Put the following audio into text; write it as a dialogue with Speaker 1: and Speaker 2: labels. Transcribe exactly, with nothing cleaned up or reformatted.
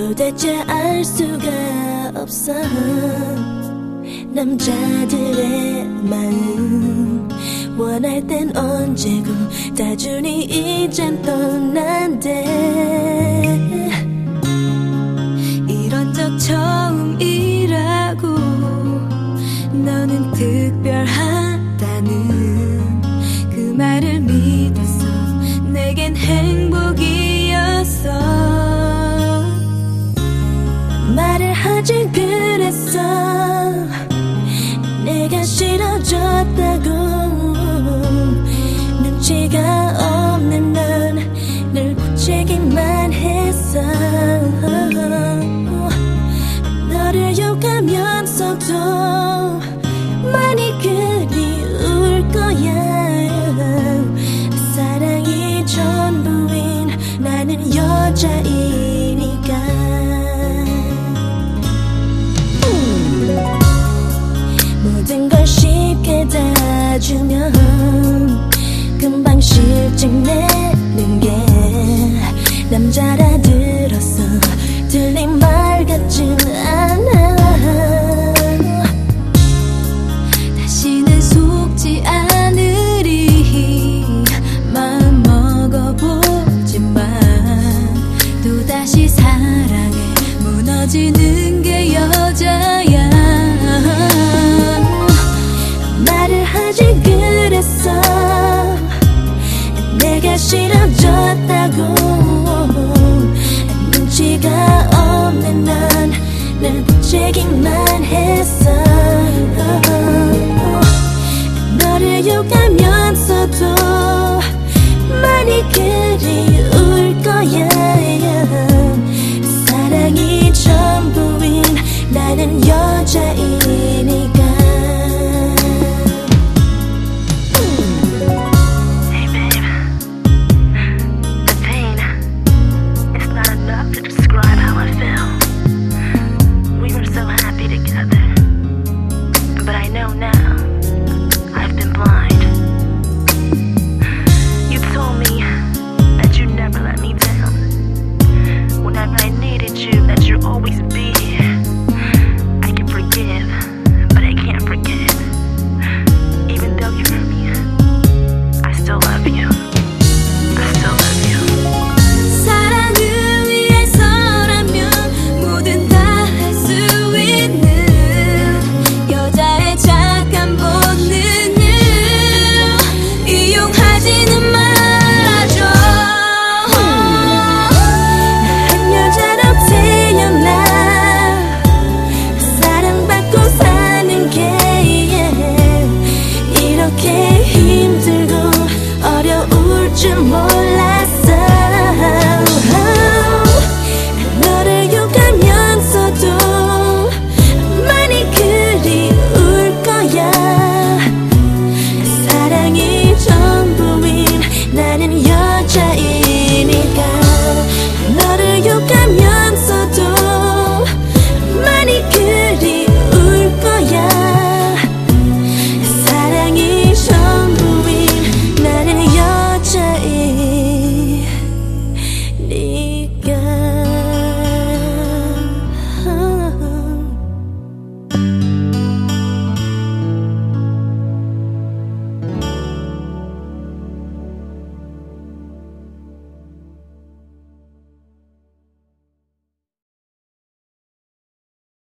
Speaker 1: 도대체 알 수가 없어. 남자들의 마음 원할 땐 언제고 다 주니 이젠 떠난대. 이런 적 처음이라고. 너는 특별하다는 그 말을 믿었어. 내겐 행복이었어. 말을 하지 그랬어. 내가 싫어졌다고. 눈치가 없는 넌 늘 부채기만 했어. 너를 욕하면서도 많이 그리울 거야. 사랑이 전부인 나는 여자이니까. 모든 걸 쉽게 다 주면 금방 실증내는 게 남자라 들었어. 들린 말 같진 않아. 다시는 속지 않으리 마음 먹어보지만 또다시 사랑에 무너지는 게 여자야. 말을 하지 그랬어. 내가 싫어졌다고. 눈치가 없는 넌 늘 부채기만 했어. 너를 욕하면서도 많이 그리울 거야. 사랑이 전부인 나는 여자이니까. 네